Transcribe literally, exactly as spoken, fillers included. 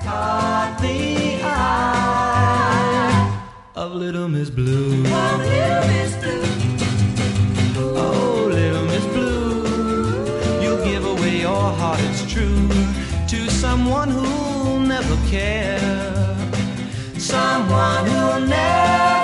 caught the eye of Little Miss Blue. Of Little Miss Blue. Oh, Little Miss Blue, you'll give away your heart, it's true, to someone who'll never care, someone who'll never